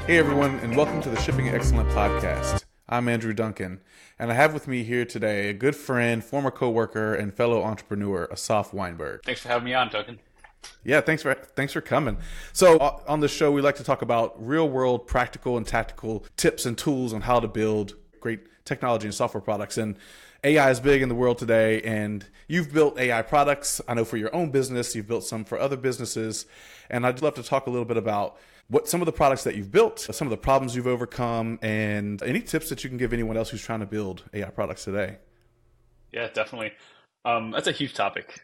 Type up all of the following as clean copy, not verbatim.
Hey everyone, and welcome to the Shipping Excellent podcast. I'm Andrew Duncan, and I have with me here today a good friend, former coworker, and fellow entrepreneur, Asaf Weinberg. Thanks for having me on, Duncan. Yeah, thanks for coming. So on this show, we like to talk about real world, practical, and tactical tips and tools on how to build great technology and software products. And AI is big in the world today, and you've built AI products. I know for your own business, you've built some for other businesses, and I'd love to talk a little bit about what some of the products that you've built, some of the problems you've overcome, and any tips that you can give anyone else who's trying to build AI products today. Yeah, definitely. That's a huge topic.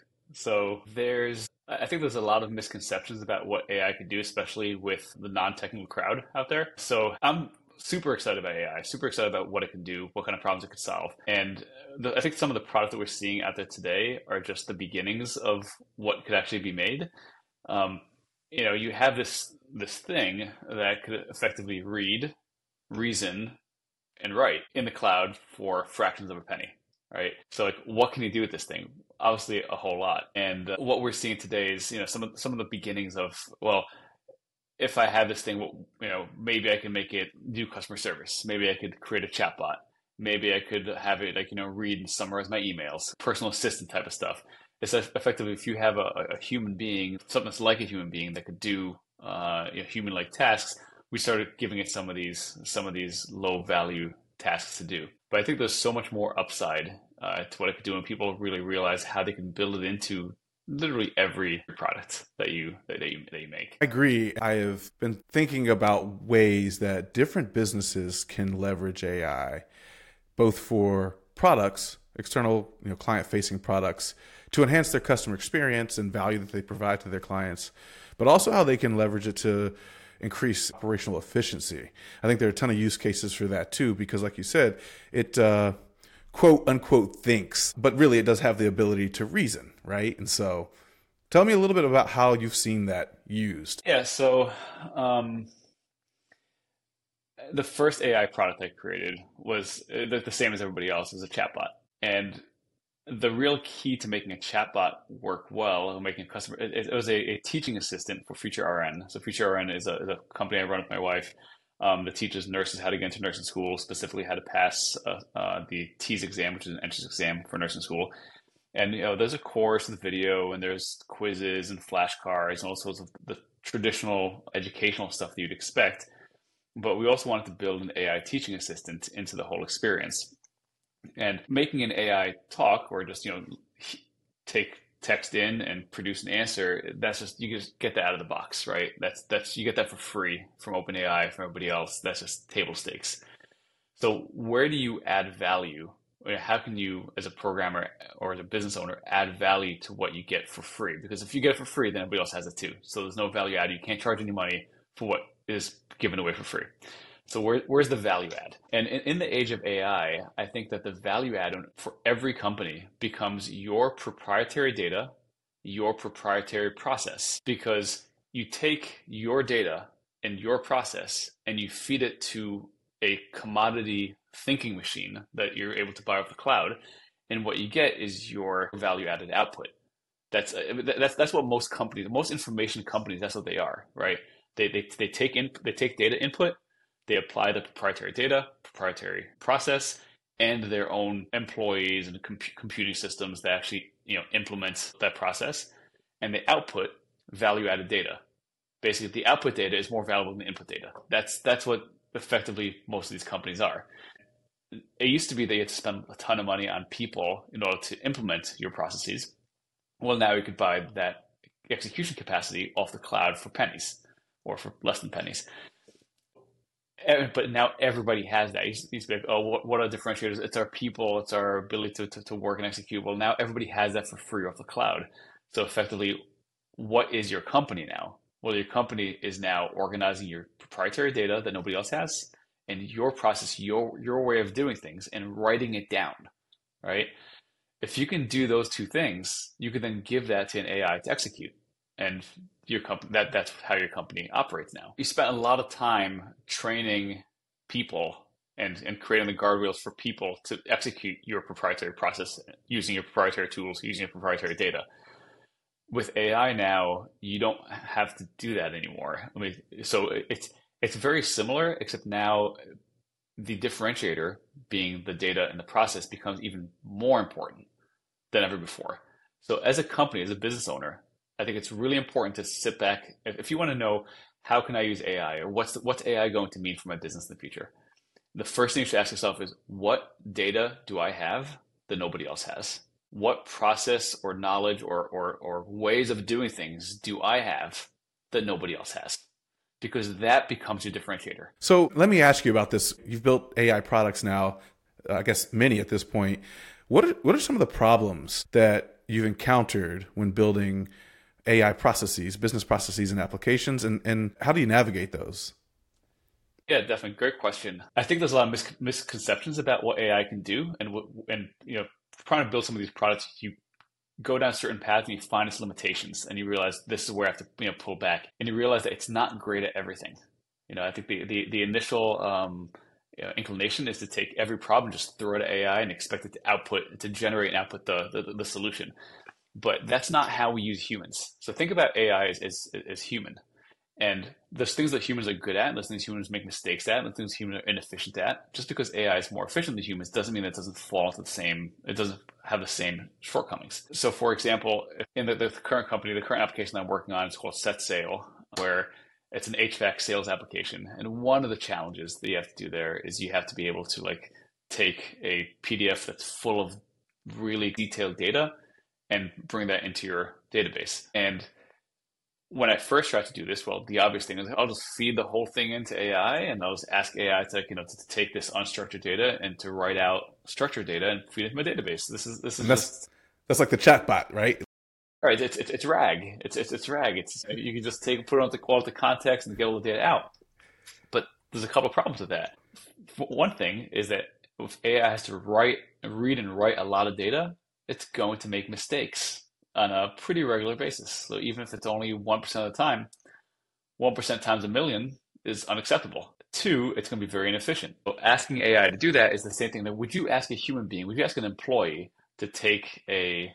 I think there's a lot of misconceptions about what AI can do, especially with the non-technical crowd out there. So I'm super excited about AI, super excited about what it can do, what kind of problems it could solve. And I think some of the products that we're seeing out there today are just the beginnings of what could actually be made. You have this thing that could effectively read, reason, and write in the cloud for fractions of a penny, right? So like, what can you do with this thing? Obviously, a whole lot. And what we're seeing today is, some of the beginnings of, well, if I have this thing, maybe I can make it do customer service. Maybe I could create a chatbot. Maybe I could have it read and summarize my emails, personal assistant type of stuff. It's effectively, if you have a human being, something that's like a human being that could do human-like tasks, we started giving it some of these low-value tasks to do. But I think there's so much more upside to what it could do, and people really realize how they can build it into literally every product that you make. I agree. I have been thinking about ways that different businesses can leverage AI, both for products, external, client-facing products, to enhance their customer experience and value that they provide to their clients, but also how they can leverage it to increase operational efficiency. I think there are a ton of use cases for that too, because like you said, it quote unquote thinks, but really it does have the ability to reason, right? And so tell me a little bit about how you've seen that used. Yeah, so the first AI product I created was the same as everybody else, as a chatbot. And the real key to making a chatbot work well, making a customer, it was a teaching assistant for Future RN. So Future RN is a company I run with my wife that teaches nurses how to get into nursing school, specifically how to pass the TEAS exam, which is an entrance exam for nursing school. And there's a course with video, and there's quizzes and flashcards and all sorts of the traditional educational stuff that you'd expect. But we also wanted to build an AI teaching assistant into the whole experience. And making an AI talk, or just take text in and produce an answer, that's just, you just get that out of the box, right? That's you get that for free from OpenAI, from everybody else. That's just table stakes. So where do you add value? How can you, as a programmer or as a business owner, add value to what you get for free? Because if you get it for free, then everybody else has it too. So there's no value add. You can't charge any money for what is given away for free. So where's the value add? And in the age of AI, I think that the value add for every company becomes your proprietary data, your proprietary process, because you take your data and your process and you feed it to a commodity thinking machine that you're able to buy off the cloud, and what you get is your value added output. That's what most companies, most information companies, that's what they are, right? They take data input. They apply the proprietary data, proprietary process, and their own employees and computing systems that actually implement that process, and they output value-added data. Basically, the output data is more valuable than the input data. That's what effectively most of these companies are. It used to be that you had to spend a ton of money on people in order to implement your processes. Well, now you could buy that execution capacity off the cloud for pennies, or for less than pennies. But now everybody has that. It used to be like, oh, what are differentiators? It's our people, it's our ability to work and execute. Well, now everybody has that for free off the cloud. So effectively, what is your company now? Well, your company is now organizing your proprietary data that nobody else has, and your process, your way of doing things, and writing it down, right? If you can do those two things, you can then give that to an AI to execute. And your company, that's how your company operates now. You spent a lot of time training people and creating the guardrails for people to execute your proprietary process using your proprietary tools, using your proprietary data. With AI now, you don't have to do that anymore. So It's very similar, except now the differentiator being the data and the process becomes even more important than ever before. So as a company, as a business owner, I think it's really important to sit back. If you want to know how can I use AI or what's AI going to mean for my business in the future, the first thing you should ask yourself is what data do I have that nobody else has? What process or knowledge or ways of doing things do I have that nobody else has? Because that becomes your differentiator. So let me ask you about this. You've built AI products now, I guess many at this point. What are some of the problems that you've encountered when building AI processes, business processes and applications, and how do you navigate those? Yeah, definitely. Great question. I think there's a lot of misconceptions about what AI can do, and trying to build some of these products, you go down certain paths and you find its limitations, and you realize this is where I have to pull back, and you realize that it's not great at everything. I think the initial inclination is to take every problem, just throw it at AI, and expect it to generate and output the solution. But that's not how we use humans. So think about AI as human. And there's things that humans are good at, and there's things humans make mistakes at, and there's things humans are inefficient at. Just because AI is more efficient than humans doesn't mean that it doesn't fall into it doesn't have the same shortcomings. So for example, in the current company, the current application I'm working on is called SetSale, where it's an HVAC sales application. And one of the challenges that you have to do there is you have to be able to take a PDF that's full of really detailed data and bring that into your database. And when I first tried to do this, well, the obvious thing is I'll just feed the whole thing into AI, and I'll just ask AI to take this unstructured data and to write out structured data and feed it in my database. This is And that's like the chatbot, right? all right. It's RAG. It's RAG. You can just put it all the context and get all the data out. But there's a couple of problems with that. One thing is that if AI has to read and write a lot of data, it's going to make mistakes on a pretty regular basis. So even if it's only 1% of the time, 1% times a million is unacceptable. Two, it's going to be very inefficient. So asking AI to do that is the same thing that would you ask a human being, would you ask an employee to take a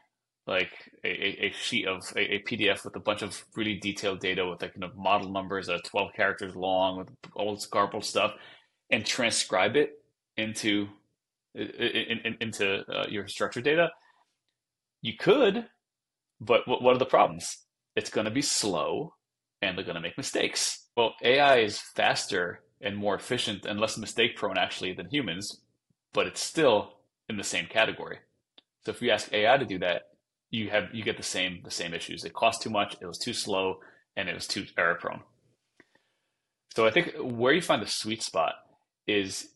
sheet of a PDF with a bunch of really detailed data with model numbers that are 12 characters long with all this garbled stuff and transcribe it into your structured data? You could, but what are the problems? It's going to be slow and they're going to make mistakes. Well, AI is faster and more efficient and less mistake prone actually than humans, but it's still in the same category. So if you ask AI to do that, you get the same issues. It costs too much, it was too slow, and it was too error prone. So I think where you find the sweet spot is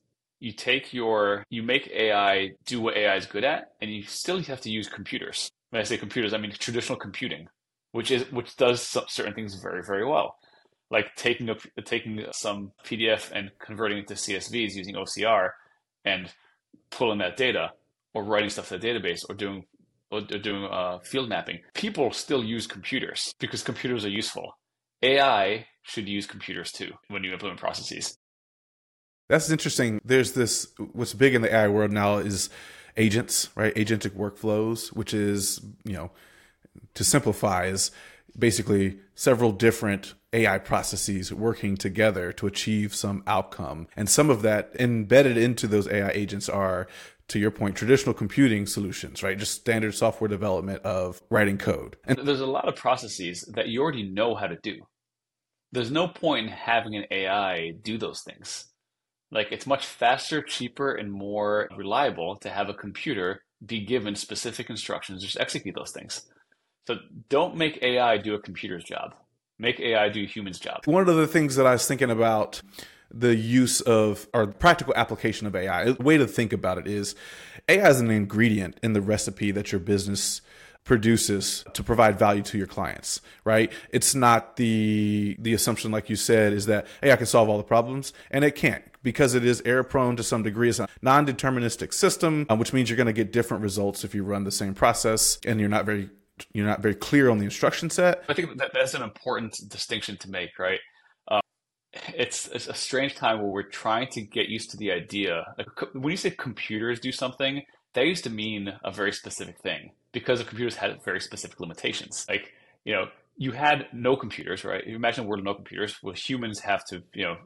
you make AI do what AI is good at, and you still have to use computers. When I say computers, I mean traditional computing, which does certain things very, very well, like taking some PDF and converting it to CSVs using OCR and pulling that data, or writing stuff to the database, or doing field mapping. People still use computers because computers are useful. AI should use computers too when you implement processes. That's interesting. What's big in the AI world now is agents, right? Agentic workflows, which is, to simplify, is basically several different AI processes working together to achieve some outcome. And some of that embedded into those AI agents are, to your point, traditional computing solutions, right? Just standard software development of writing code. And there's a lot of processes that you already know how to do. There's no point in having an AI do those things. It's much faster, cheaper, and more reliable to have a computer be given specific instructions, just execute those things. So don't make AI do a computer's job. Make AI do a human's job. One of the things that I was thinking about the use of, or practical application of AI, a way to think about it is AI is an ingredient in the recipe that your business produces to provide value to your clients, right? It's not the assumption, like you said, is that AI can solve all the problems, and it can't, because it is error prone to some degree. It's a non-deterministic system, which means you're going to get different results if you run the same process and you're not very clear on the instruction set. I think that's an important distinction to make, right? It's a strange time where we're trying to get used to the idea. When you say computers do something, that used to mean a very specific thing because the computers had very specific limitations. you had no computers, right? You imagine a world of no computers. Well, humans have to,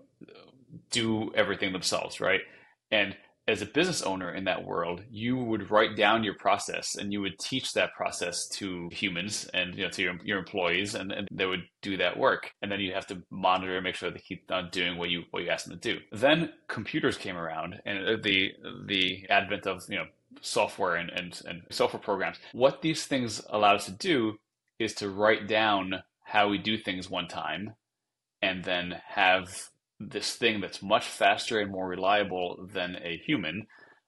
do everything themselves, right? And as a business owner in that world, you would write down your process and you would teach that process to humans and to your employees, and they would do that work. And then you have to monitor and make sure they keep on doing what you ask them to do. Then computers came around, and the advent of software and software programs. What these things allow us to do is to write down how we do things one time and then have this thing that's much faster and more reliable than a human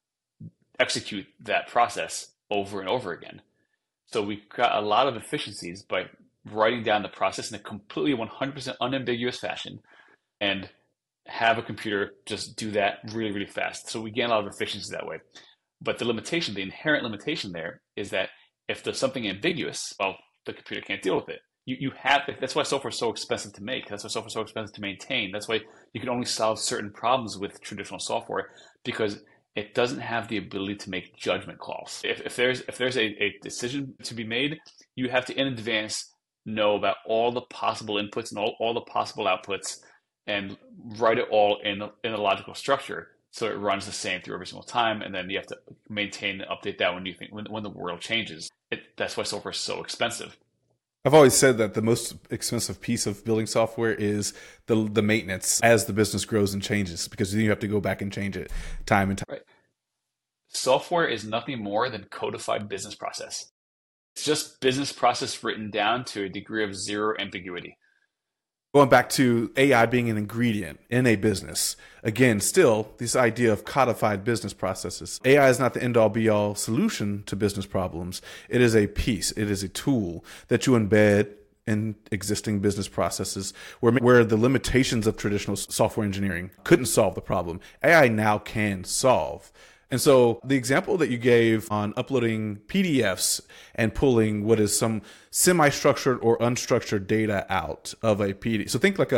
execute that process over and over again. So we got a lot of efficiencies by writing down the process in a completely 100% unambiguous fashion and have a computer just do that really, really fast. So we gain a lot of efficiency that way. But the inherent limitation there is that if there's something ambiguous, well, the computer can't deal with it. You have that's why software is so expensive to make. That's why software is so expensive to maintain. That's why you can only solve certain problems with traditional software, because it doesn't have the ability to make judgment calls. If there's a decision to be made, you have to in advance know about all the possible inputs and all the possible outputs and write it all in a logical structure so it runs the same through every single time. And then you have to maintain and update that when the world changes. That's why software is so expensive. I've always said that the most expensive piece of building software is the maintenance as the business grows and changes, because then you have to go back and change it time and time. Right. Software is nothing more than codified business process. It's just business process written down to a degree of zero ambiguity. Going back to AI being an ingredient in a business, again, still this idea of codified business processes. AI is not the end all be all solution to business problems. It is a piece, it is a tool that you embed in existing business processes where the limitations of traditional software engineering couldn't solve the problem. AI now can solve. And so the example that you gave on uploading PDFs and pulling what is some semi-structured or unstructured data out of a PDF. So think like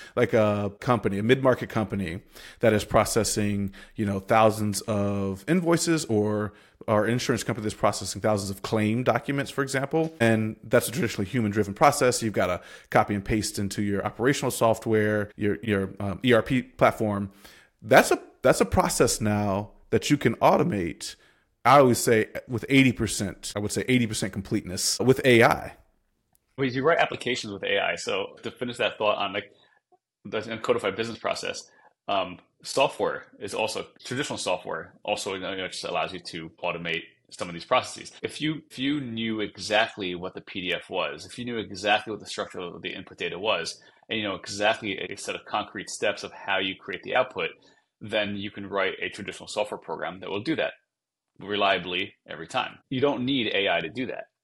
a company, a mid-market company that is processing, thousands of invoices, or our insurance company that's processing thousands of claim documents, for example. And that's a traditionally human-driven process. You've got to copy and paste into your operational software, your ERP platform. That's a process now that you can automate. I always say with 80%, I would say 80% completeness with AI. Well, you write applications with AI. So to finish that thought on the codified business process, software is also traditional software. Also, just allows you to automate some of these processes. If you knew exactly what the PDF was, if you knew exactly what the structure of the input data was, and you know exactly a set of concrete steps of how you create the output, then you can write a traditional software program that will do that reliably every time. You don't need AI to do that.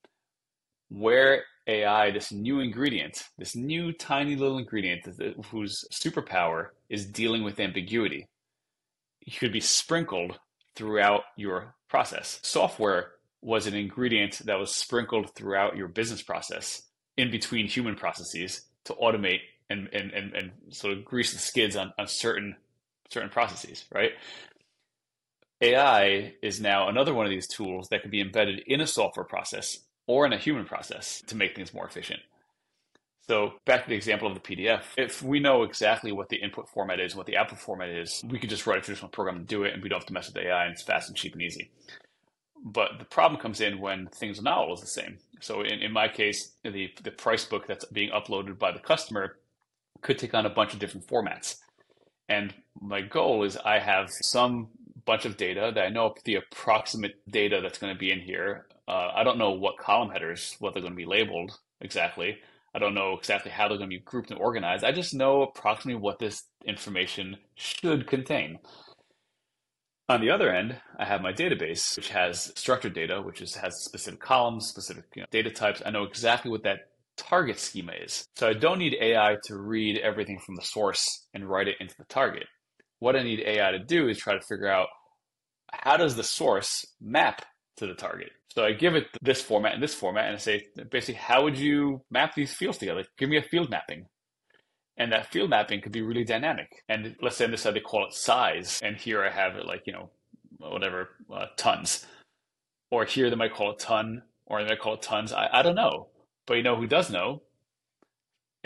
Where AI, this new ingredient, this new tiny little ingredient whose superpower is dealing with ambiguity, could be sprinkled throughout your process. Software was an ingredient that was sprinkled throughout your business process in between human processes to automate and sort of grease the skids on certain processes, right? AI is now another one of these tools that can be embedded in a software process or in a human process to make things more efficient. So back to the example of the PDF, if we know exactly what the input format is, what the output format is, we could just write a traditional program and do it, and we don't have to mess with AI, and it's fast and cheap and easy. But the problem comes in when things are not always the same. So in my case, the price book that's being uploaded by the customer could take on a bunch of different formats. And my goal is I have some bunch of data that I know the approximate data that's going to be in here. I don't know what column headers, what they're going to be labeled exactly. I don't know exactly how they're going to be grouped and organized. I just know approximately what this information should contain. On the other end, I have my database, which has structured data, has specific columns, specific data types. I know exactly what that target schema is. So I don't need AI to read everything from the source and write it into the target. What I need AI to do is try to figure out, how does the source map to the target? So I give it this format and this format, and I say, basically, how would you map these fields together? Give me a field mapping. And that field mapping could be really dynamic. And let's say on this side, they call it size. And here I have it tons. Or here they might call it ton, or they might call it tons. I don't know. But you know who does know?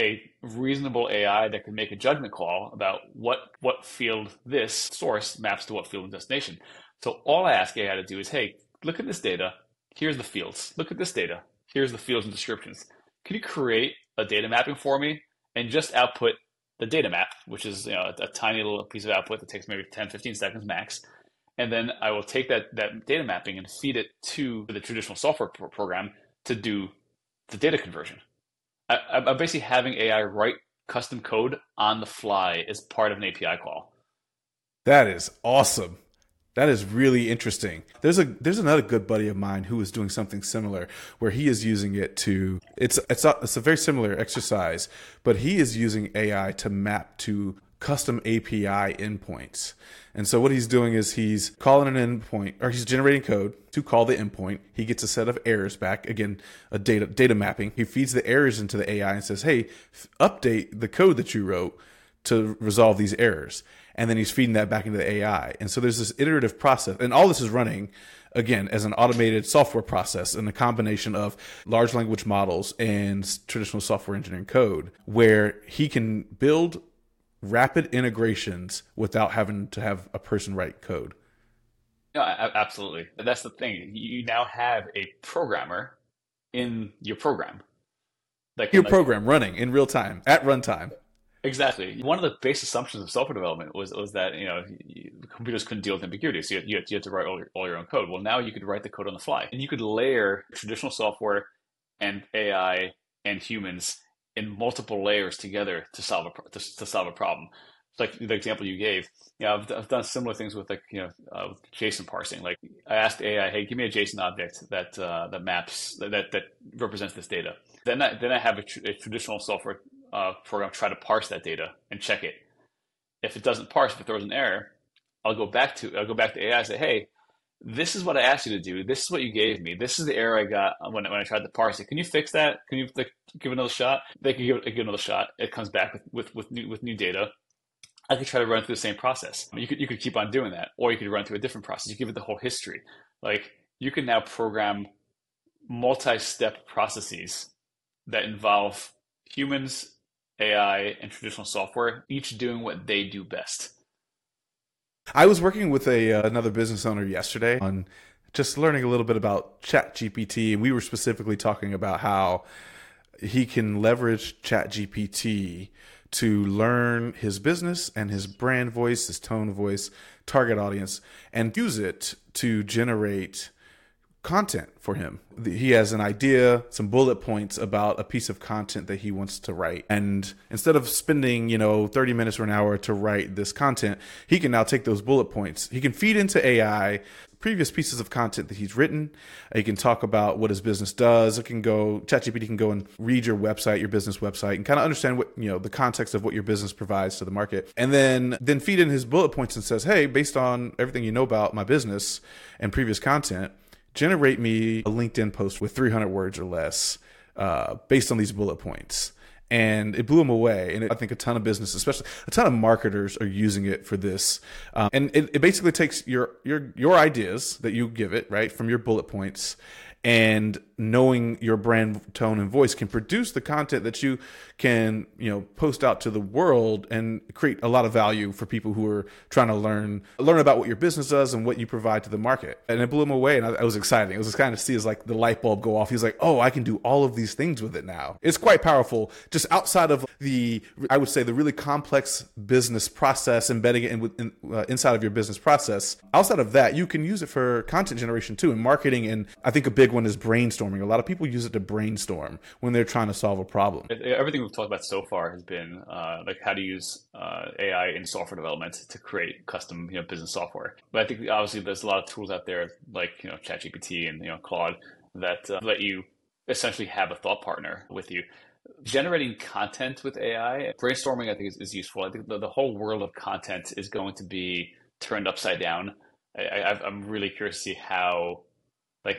a reasonable AI that can make a judgment call about what field this source maps to what field and destination. So all I ask AI to do is, hey, look at this data. Here's the fields. Look at this data. Here's the fields and descriptions. Can you create a data mapping for me and just output the data map, which is a tiny little piece of output that takes maybe 10, 15 seconds max. And then I will take that data mapping and feed it to the traditional software program to do the data conversion. I'm basically having AI write custom code on the fly as part of an API call. That is awesome. That is really interesting. There's another good buddy of mine who is doing something similar, where he is using it to it's a very similar exercise, but he is using AI to map to custom API endpoints. And so what he's doing is he's calling an endpoint, or he's generating code to call the endpoint. He gets a set of errors back, again, a data mapping. He feeds the errors into the AI and says, hey, update the code that you wrote to resolve these errors. And then he's feeding that back into the AI. And so there's this iterative process. And all this is running, again, as an automated software process and a combination of large language models and traditional software engineering code, where he can build rapid integrations without having to have a person write code. No, absolutely. That's the thing. You now have a programmer in your program. Your program running in real time, at runtime. Exactly. One of the base assumptions of software development was that computers couldn't deal with ambiguity, so you had to write all your own code. Well, now you could write the code on the fly, and you could layer traditional software and AI and humans in multiple layers together to solve a problem. Like the example you gave, I've done similar things with JSON parsing. Like I asked AI, hey, give me a JSON object that maps that represents this data. Then I have a traditional software program try to parse that data and check it. If it doesn't parse, if it throws an error, I'll go back to AI and say, hey, this is what I asked you to do. This is what you gave me. This is the error I got when I tried to parse it. Can you fix that? Can you give another shot? They can give another shot. It comes back with new data. I could try to run through the same process. You could keep on doing that, or you could run through a different process. You give it the whole history. Like you can now program multi-step processes that involve humans, AI, and traditional software, each doing what they do best. I was working with another business owner yesterday on just learning a little bit about ChatGPT, and we were specifically talking about how he can leverage ChatGPT to learn his business and his brand voice, his tone of voice, target audience, and use it to generate content for him. He has an idea, some bullet points about a piece of content that he wants to write. And instead of spending, 30 minutes or an hour to write this content, he can now take those bullet points. He can feed into AI previous pieces of content that he's written. He can talk about what his business does. ChatGPT can go and read your website, your business website, and kind of understand what, the context of what your business provides to the market. And then feed in his bullet points and says, hey, based on everything you know about my business and previous content, generate me a LinkedIn post with 300 words or less based on these bullet points. And it blew him away. And I think a ton of businesses, especially a ton of marketers, are using it for this. And it basically takes your ideas that you give it, right, from your bullet points, and knowing your brand tone and voice can produce the content that you can, post out to the world and create a lot of value for people who are trying to learn about what your business does and what you provide to the market. And it blew him away, and I was excited. It was kind of see as like the light bulb go off. He's like, oh, I can do all of these things with it now. It's quite powerful, just outside of I would say the really complex business process, embedding it inside of your business process. Outside of that, you can use it for content generation too, and marketing. And I think a big one is brainstorming. A lot of people use it to brainstorm when they're trying to solve a problem. Everything we've talked about so far has been like how to use AI in software development to create custom business software. But I think obviously there's a lot of tools out there like ChatGPT and Claude that let you essentially have a thought partner with you. Generating content with AI, brainstorming, I think is useful. I think the whole world of content is going to be turned upside down. I'm really curious to see how, like,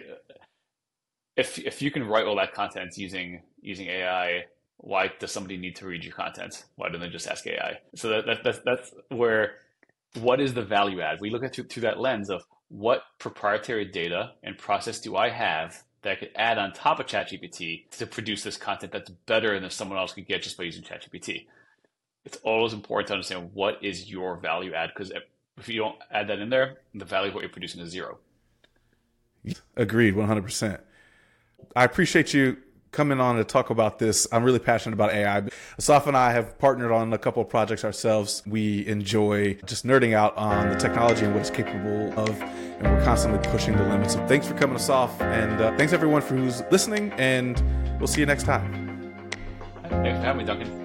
if you can write all that content using AI, why does somebody need to read your content? Why don't they just ask AI? So that's where, what is the value add? We look at through that lens of what proprietary data and process do I have that I could add on top of ChatGPT to produce this content that's better than someone else could get just by using ChatGPT. It's always important to understand what is your value add, because if you don't add that in there, the value of what you're producing is zero. Agreed, 100%. I appreciate you coming on to talk about this. I'm really passionate about AI. Assaf and I have partnered on a couple of projects ourselves. We enjoy just nerding out on the technology and what it's capable of, and we're constantly pushing the limits. So thanks for coming, Assaf, and thanks everyone for who's listening, and we'll see you next time. Thanks for having me, Duncan.